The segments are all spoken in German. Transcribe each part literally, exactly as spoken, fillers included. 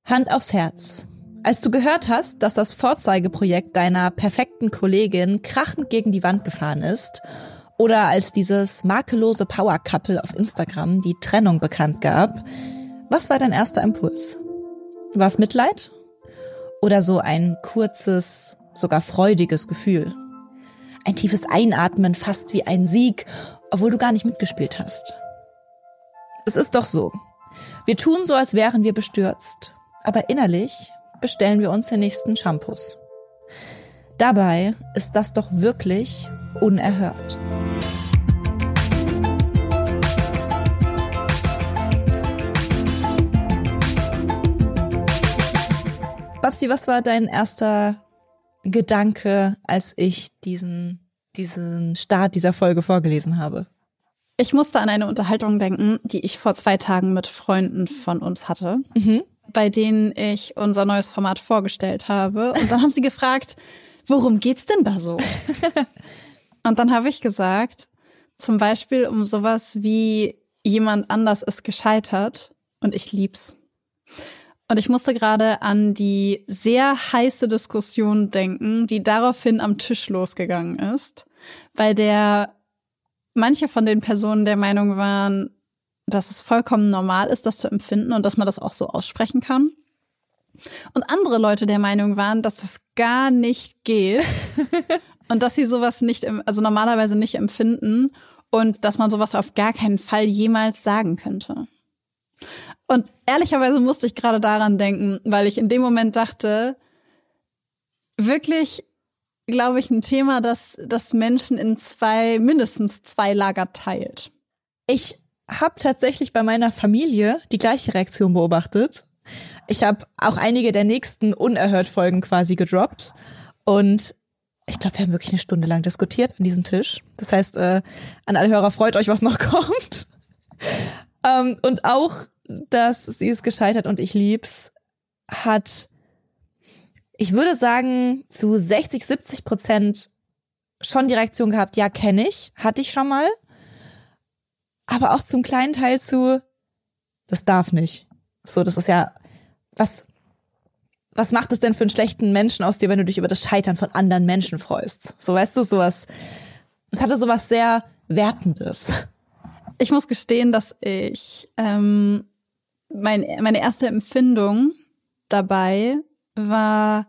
Hand aufs Herz. Als du gehört hast, dass das Vorzeigeprojekt deiner perfekten Kollegin krachend gegen die Wand gefahren ist, oder als dieses makellose Power-Couple auf Instagram die Trennung bekannt gab, was war dein erster Impuls? War es Mitleid? Oder so ein kurzes, sogar freudiges Gefühl? Ein tiefes Einatmen, fast wie ein Sieg, obwohl du gar nicht mitgespielt hast. Es ist doch so. Wir tun so, als wären wir bestürzt. Aber innerlich bestellen wir uns den nächsten Shampoos. Dabei ist das doch wirklich unerhört. Babsi, was war dein erster Gedanke, als ich diesen, diesen Start dieser Folge vorgelesen habe? Ich musste an eine Unterhaltung denken, die ich vor zwei Tagen mit Freunden von uns hatte, mhm. bei denen ich unser neues Format vorgestellt habe. Und dann haben sie gefragt, worum geht's denn da so? Und dann habe ich gesagt, zum Beispiel um sowas wie jemand anders ist gescheitert und ich lieb's. Und ich musste gerade an die sehr heiße Diskussion denken, die daraufhin am Tisch losgegangen ist, bei der manche von den Personen der Meinung waren, dass es vollkommen normal ist, das zu empfinden und dass man das auch so aussprechen kann. Und andere Leute der Meinung waren, dass das gar nicht geht und dass sie sowas nicht, also normalerweise nicht empfinden und dass man sowas auf gar keinen Fall jemals sagen könnte. Und ehrlicherweise musste ich gerade daran denken, weil ich in dem Moment dachte, wirklich, glaube ich, ein Thema, das, das Menschen in zwei, mindestens zwei Lager teilt. Ich habe tatsächlich bei meiner Familie die gleiche Reaktion beobachtet. Ich habe auch einige der nächsten Unerhört-Folgen quasi gedroppt. Und ich glaube, wir haben wirklich eine Stunde lang diskutiert an diesem Tisch. Das heißt, äh, an alle Hörer, freut euch, was noch kommt. ähm, und auch, dass sie ist gescheitert und ich lieb's, hat, ich würde sagen, zu sechzig, siebzig Prozent schon die Reaktion gehabt, ja, kenne ich, hatte ich schon mal. Aber auch zum kleinen Teil zu, das darf nicht. So, das ist ja, was, was macht es denn für einen schlechten Menschen aus dir, wenn du dich über das Scheitern von anderen Menschen freust? So, weißt du, sowas, es hatte sowas sehr Wertendes. Ich muss gestehen, dass ich, ähm, mein, meine erste Empfindung dabei war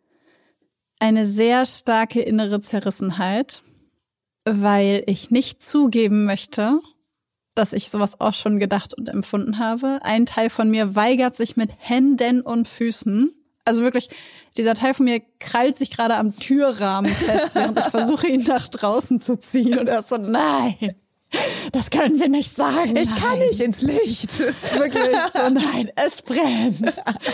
eine sehr starke innere Zerrissenheit, weil ich nicht zugeben möchte, dass ich sowas auch schon gedacht und empfunden habe. Ein Teil von mir weigert sich mit Händen und Füßen. Also wirklich, dieser Teil von mir krallt sich gerade am Türrahmen fest, während ich versuche, ihn nach draußen zu ziehen. Und er ist so, nein, das können wir nicht sagen. Ich nein. kann nicht ins Licht. Wirklich so, nein, es brennt.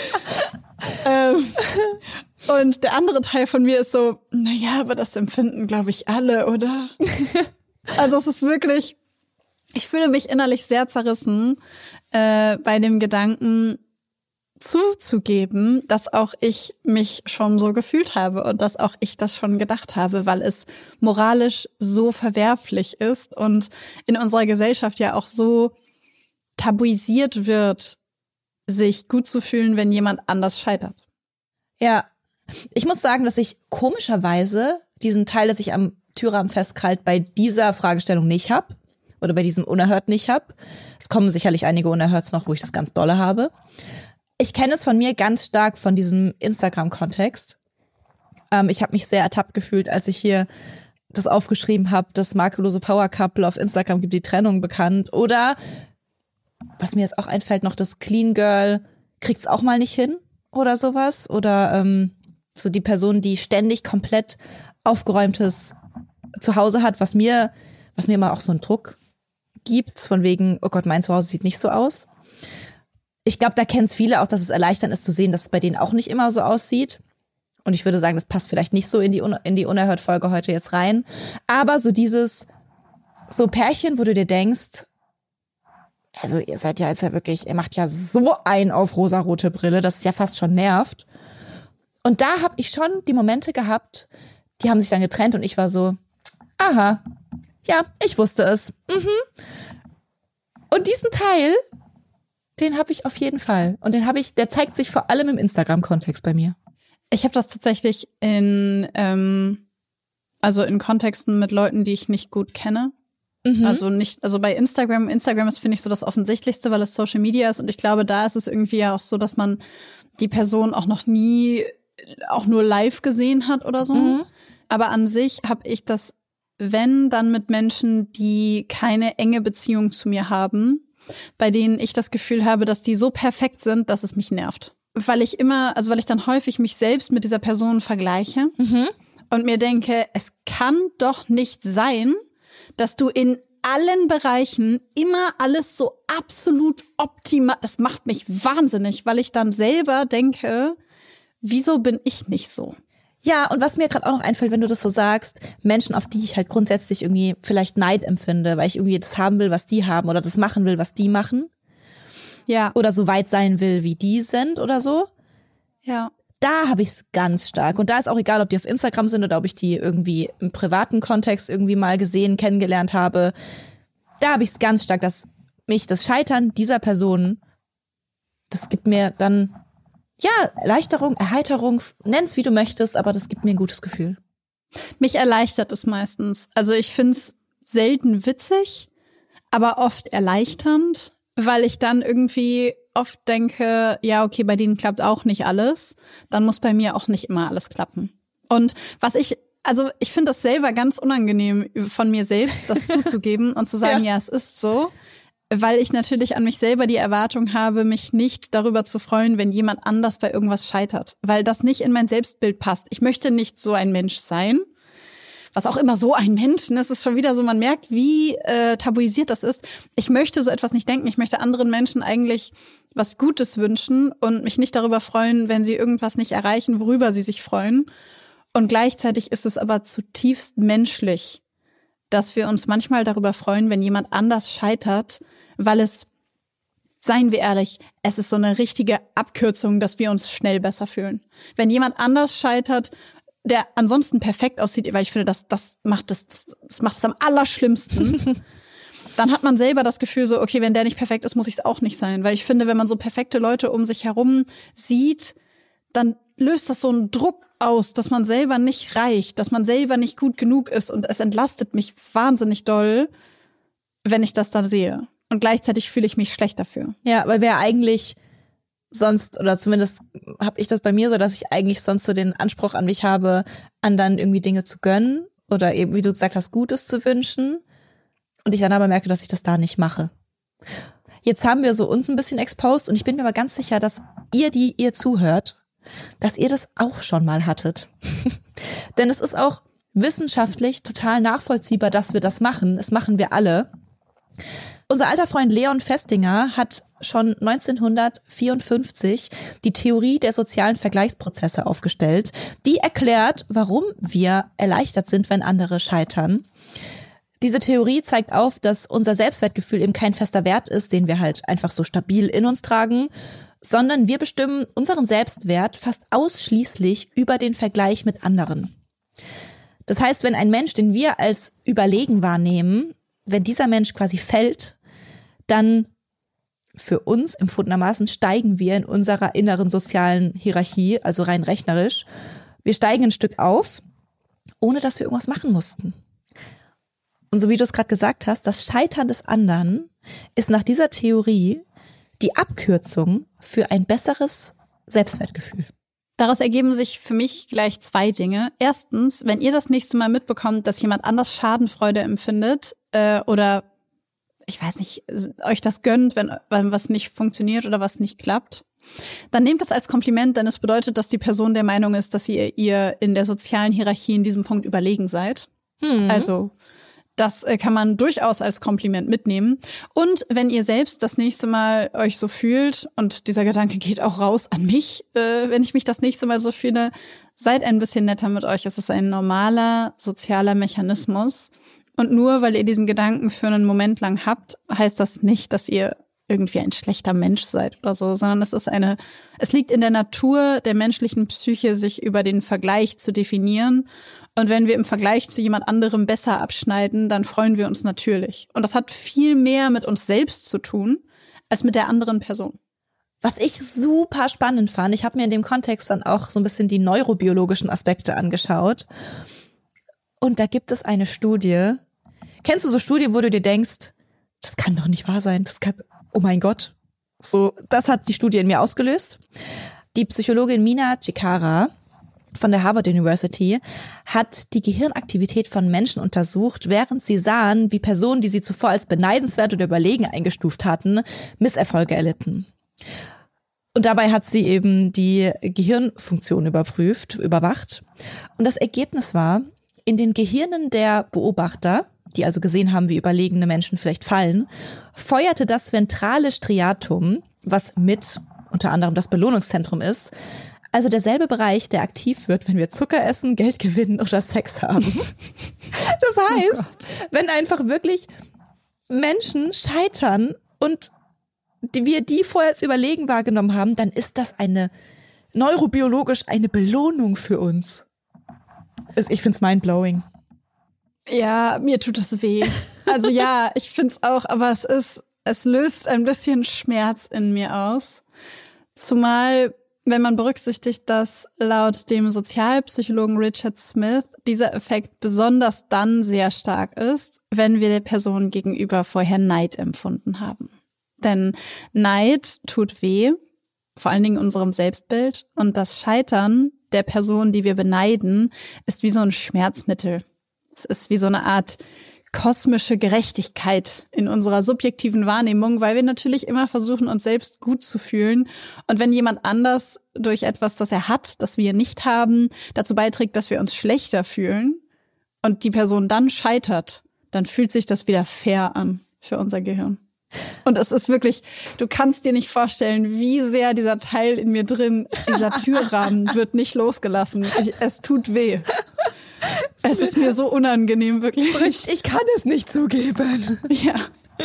ähm, und der andere Teil von mir ist so, naja, aber das empfinden, glaube ich, alle, oder? Also es ist wirklich, ich fühle mich innerlich sehr zerrissen äh, bei dem Gedanken zuzugeben, dass auch ich mich schon so gefühlt habe und dass auch ich das schon gedacht habe, weil es moralisch so verwerflich ist und in unserer Gesellschaft ja auch so tabuisiert wird, sich gut zu fühlen, wenn jemand anders scheitert. Ja, ich muss sagen, dass ich komischerweise diesen Teil, das ich am Türrahmen festkrallt, bei dieser Fragestellung nicht habe. Oder bei diesem Unerhört nicht hab. Es kommen sicherlich einige Unerhörts noch, wo ich das ganz dolle habe. Ich kenne es von mir ganz stark von diesem Instagram-Kontext. Ähm, ich habe mich sehr ertappt gefühlt, als ich hier das aufgeschrieben habe, das makellose Power-Couple auf Instagram gibt die Trennung bekannt. Oder, was mir jetzt auch einfällt, noch das Clean Girl kriegt's auch mal nicht hin oder sowas. Oder ähm, so die Person, die ständig komplett aufgeräumtes Zuhause hat, was mir, was mir immer auch so einen Druck gibt, von wegen, oh Gott, mein Zuhause sieht nicht so aus. Ich glaube, da kennen es viele auch, dass es erleichternd ist zu sehen, dass es bei denen auch nicht immer so aussieht. Und ich würde sagen, das passt vielleicht nicht so in die in die Unerhört-Folge heute jetzt rein. Aber so dieses, so Pärchen, wo du dir denkst, also ihr seid ja jetzt ja wirklich, ihr macht ja so ein auf rosarote Brille, dass es ja fast schon nervt. Und da habe ich schon die Momente gehabt, die haben sich dann getrennt und ich war so, aha, ja, ich wusste es. Mhm. Und diesen Teil, Den habe ich auf jeden Fall. Und den habe ich, der zeigt sich vor allem im Instagram-Kontext bei mir. Ich habe das tatsächlich in, ähm, also in Kontexten mit Leuten, die ich nicht gut kenne. Mhm. Also nicht, also bei Instagram, Instagram ist, finde ich, so das Offensichtlichste, weil es Social Media ist. Und ich glaube, da ist es irgendwie ja auch so, dass man die Person auch noch nie auch nur live gesehen hat oder so. Mhm. Aber an sich habe ich das, wenn, dann mit Menschen, die keine enge Beziehung zu mir haben, bei denen ich das Gefühl habe, dass die so perfekt sind, dass es mich nervt. Weil ich immer, also weil ich dann häufig mich selbst mit dieser Person vergleiche mhm. und mir denke, es kann doch nicht sein, dass du in allen Bereichen immer alles so absolut optimal, das macht mich wahnsinnig, weil ich dann selber denke, wieso bin ich nicht so? Ja, und was mir gerade auch noch einfällt, wenn du das so sagst, Menschen, auf die ich halt grundsätzlich irgendwie vielleicht Neid empfinde, weil ich irgendwie das haben will, was die haben oder das machen will, was die machen. Ja. Oder so weit sein will, wie die sind oder so. Ja. Da habe ich es ganz stark. Und da ist auch egal, ob die auf Instagram sind oder ob ich die irgendwie im privaten Kontext irgendwie mal gesehen, kennengelernt habe. Da habe ich es ganz stark, dass mich das Scheitern dieser Person, das gibt mir dann ja, Erleichterung, Erheiterung, nenn's wie du möchtest, aber das gibt mir ein gutes Gefühl. Mich erleichtert es meistens. Also ich find's selten witzig, aber oft erleichternd, weil ich dann irgendwie oft denke, ja, okay, bei denen klappt auch nicht alles, dann muss bei mir auch nicht immer alles klappen. Und was ich, also ich finde das selber ganz unangenehm von mir selbst, das zuzugeben und zu sagen, ja. ja, es ist so. Weil ich natürlich an mich selber die Erwartung habe, mich nicht darüber zu freuen, wenn jemand anders bei irgendwas scheitert. Weil das nicht in mein Selbstbild passt. Ich möchte nicht so ein Mensch sein. Was auch immer so ein Mensch, das ist schon wieder so, man merkt, wie äh, tabuisiert das ist. Ich möchte so etwas nicht denken. Ich möchte anderen Menschen eigentlich was Gutes wünschen und mich nicht darüber freuen, wenn sie irgendwas nicht erreichen, worüber sie sich freuen. Und gleichzeitig ist es aber zutiefst menschlich, dass wir uns manchmal darüber freuen, wenn jemand anders scheitert, weil es, seien wir ehrlich, es ist so eine richtige Abkürzung, dass wir uns schnell besser fühlen. Wenn jemand anders scheitert, der ansonsten perfekt aussieht, weil ich finde, das, das macht es, das macht es am allerschlimmsten, dann hat man selber das Gefühl so, okay, wenn der nicht perfekt ist, muss ich es auch nicht sein. Weil ich finde, wenn man so perfekte Leute um sich herum sieht, dann löst das so einen Druck aus, dass man selber nicht reicht, dass man selber nicht gut genug ist. Und es entlastet mich wahnsinnig doll, wenn ich das dann sehe. Und gleichzeitig fühle ich mich schlecht dafür. Ja, weil wir eigentlich sonst, oder zumindest habe ich das bei mir so, dass ich eigentlich sonst so den Anspruch an mich habe, anderen irgendwie Dinge zu gönnen oder eben, wie du gesagt hast, Gutes zu wünschen. Und ich dann aber merke, dass ich das da nicht mache. Jetzt haben wir so uns ein bisschen exposed und ich bin mir aber ganz sicher, dass ihr, die ihr zuhört, dass ihr das auch schon mal hattet. Denn es ist auch wissenschaftlich total nachvollziehbar, dass wir das machen. Das machen wir alle. Unser alter Freund Leon Festinger hat schon neunzehnhundertvierundfünfzig die Theorie der sozialen Vergleichsprozesse aufgestellt, die erklärt, warum wir erleichtert sind, wenn andere scheitern. Diese Theorie zeigt auf, dass unser Selbstwertgefühl eben kein fester Wert ist, den wir halt einfach so stabil in uns tragen, sondern wir bestimmen unseren Selbstwert fast ausschließlich über den Vergleich mit anderen. Das heißt, wenn ein Mensch, den wir als überlegen wahrnehmen, wenn dieser Mensch quasi fällt, dann für uns empfundenermaßen steigen wir in unserer inneren sozialen Hierarchie, also rein rechnerisch. Wir steigen ein Stück auf, ohne dass wir irgendwas machen mussten. Und so wie du es gerade gesagt hast, das Scheitern des anderen ist nach dieser Theorie die Abkürzung für ein besseres Selbstwertgefühl. Daraus ergeben sich für mich gleich zwei Dinge. Erstens, wenn ihr das nächste Mal mitbekommt, dass jemand anders Schadenfreude empfindet äh, oder, ich weiß nicht, euch das gönnt, wenn, wenn was nicht funktioniert oder was nicht klappt, dann nehmt es als Kompliment, denn es bedeutet, dass die Person der Meinung ist, dass ihr ihr in der sozialen Hierarchie in diesem Punkt überlegen seid. Hm. Also das kann man durchaus als Kompliment mitnehmen. Und wenn ihr selbst das nächste Mal euch so fühlt, und dieser Gedanke geht auch raus an mich, äh, wenn ich mich das nächste Mal so fühle, seid ein bisschen netter mit euch. Es ist ein normaler sozialer Mechanismus. Und nur weil ihr diesen Gedanken für einen Moment lang habt, heißt das nicht, dass ihr irgendwie ein schlechter Mensch seid oder so, sondern es ist eine, es liegt in der Natur der menschlichen Psyche, sich über den Vergleich zu definieren. Und wenn wir im Vergleich zu jemand anderem besser abschneiden, dann freuen wir uns natürlich. Und das hat viel mehr mit uns selbst zu tun, als mit der anderen Person. Was ich super spannend fand, ich habe mir in dem Kontext dann auch so ein bisschen die neurobiologischen Aspekte angeschaut. Und da gibt es eine Studie. Kennst du so Studien, wo du dir denkst, das kann doch nicht wahr sein, das kann, oh mein Gott. So, das hat die Studie in mir ausgelöst. Die Psychologin Mina Cikara von der Harvard University hat die Gehirnaktivität von Menschen untersucht, während sie sahen, wie Personen, die sie zuvor als beneidenswert oder überlegen eingestuft hatten, Misserfolge erlitten. Und dabei hat sie eben die Gehirnfunktion überprüft, überwacht. Und das Ergebnis war, in den Gehirnen der Beobachter, die also gesehen haben, wie überlegene Menschen vielleicht fallen, feuerte das ventrale Striatum, was mit unter anderem das Belohnungszentrum ist, also derselbe Bereich, der aktiv wird, wenn wir Zucker essen, Geld gewinnen oder Sex haben. Das heißt, oh wenn einfach wirklich Menschen scheitern und die wir die vorher als überlegen wahrgenommen haben, dann ist das eine neurobiologisch eine Belohnung für uns. Ich find's mindblowing. Ja, mir tut es weh. Also ja, ich find's auch, aber es ist, es löst ein bisschen Schmerz in mir aus. Zumal, wenn man berücksichtigt, dass laut dem Sozialpsychologen Richard Smith dieser Effekt besonders dann sehr stark ist, wenn wir der Person gegenüber vorher Neid empfunden haben. Denn Neid tut weh, vor allen Dingen unserem Selbstbild. Und das Scheitern der Person, die wir beneiden, ist wie so ein Schmerzmittel. Es ist wie so eine Art kosmische Gerechtigkeit in unserer subjektiven Wahrnehmung, weil wir natürlich immer versuchen, uns selbst gut zu fühlen. Und wenn jemand anders durch etwas, das er hat, das wir nicht haben, dazu beiträgt, dass wir uns schlechter fühlen und die Person dann scheitert, dann fühlt sich das wieder fair an für unser Gehirn. Und es ist wirklich, du kannst dir nicht vorstellen, wie sehr dieser Teil in mir drin, dieser Türrahmen wird nicht losgelassen. Ich, es tut weh. Es ist mir so unangenehm, wirklich. Ich kann es nicht zugeben. Ja.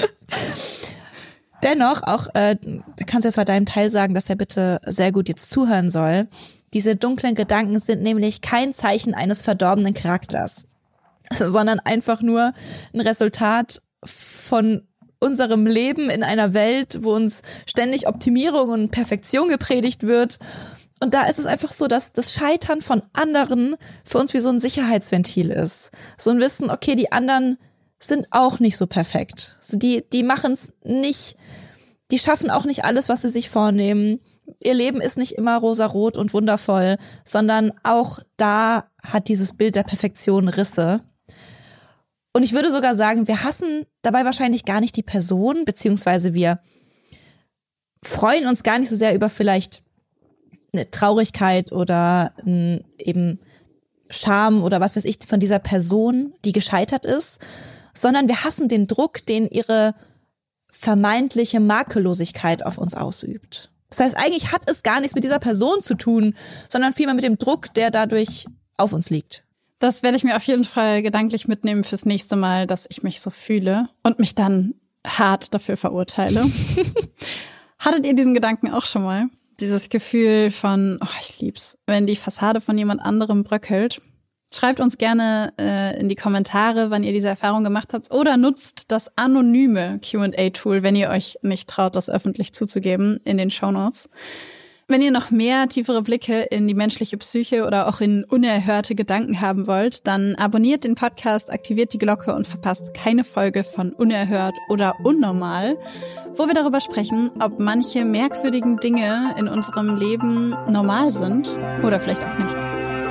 Dennoch, auch, äh, da kannst du jetzt bei deinem Teil sagen, dass er bitte sehr gut jetzt zuhören soll. Diese dunklen Gedanken sind nämlich kein Zeichen eines verdorbenen Charakters, sondern einfach nur ein Resultat von unserem Leben in einer Welt, wo uns ständig Optimierung und Perfektion gepredigt wird. Und da ist es einfach so, dass das Scheitern von anderen für uns wie so ein Sicherheitsventil ist. So ein Wissen, okay, die anderen sind auch nicht so perfekt. So die, die machen es nicht, die schaffen auch nicht alles, was sie sich vornehmen. Ihr Leben ist nicht immer rosarot und wundervoll, sondern auch da hat dieses Bild der Perfektion Risse. Und ich würde sogar sagen, wir hassen dabei wahrscheinlich gar nicht die Person, beziehungsweise wir freuen uns gar nicht so sehr über vielleicht eine Traurigkeit oder ein eben Scham oder was weiß ich von dieser Person, die gescheitert ist, sondern wir hassen den Druck, den ihre vermeintliche Makellosigkeit auf uns ausübt. Das heißt, eigentlich hat es gar nichts mit dieser Person zu tun, sondern vielmehr mit dem Druck, der dadurch auf uns liegt. Das werde ich mir auf jeden Fall gedanklich mitnehmen fürs nächste Mal, dass ich mich so fühle und mich dann hart dafür verurteile. Hattet ihr diesen Gedanken auch schon mal? Dieses Gefühl von, oh, ich lieb's, wenn die Fassade von jemand anderem bröckelt. Schreibt uns gerne äh, in die Kommentare, wann ihr diese Erfahrung gemacht habt. Oder nutzt das anonyme Q and A-Tool, wenn ihr euch nicht traut, das öffentlich zuzugeben, in den Shownotes. Wenn ihr noch mehr tiefere Blicke in die menschliche Psyche oder auch in unerhörte Gedanken haben wollt, dann abonniert den Podcast, aktiviert die Glocke und verpasst keine Folge von Unerhört oder Unnormal, wo wir darüber sprechen, ob manche merkwürdigen Dinge in unserem Leben normal sind oder vielleicht auch nicht.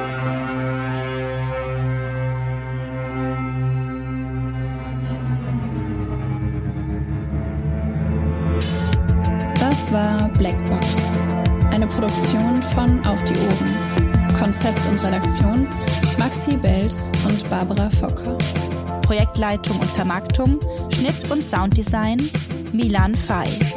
Das war Blackbox. Eine Produktion von Auf die Ohren. Konzept und Redaktion Maxi Belz und Barbara Focker. Projektleitung und Vermarktung, Schnitt und Sounddesign Milan Fay.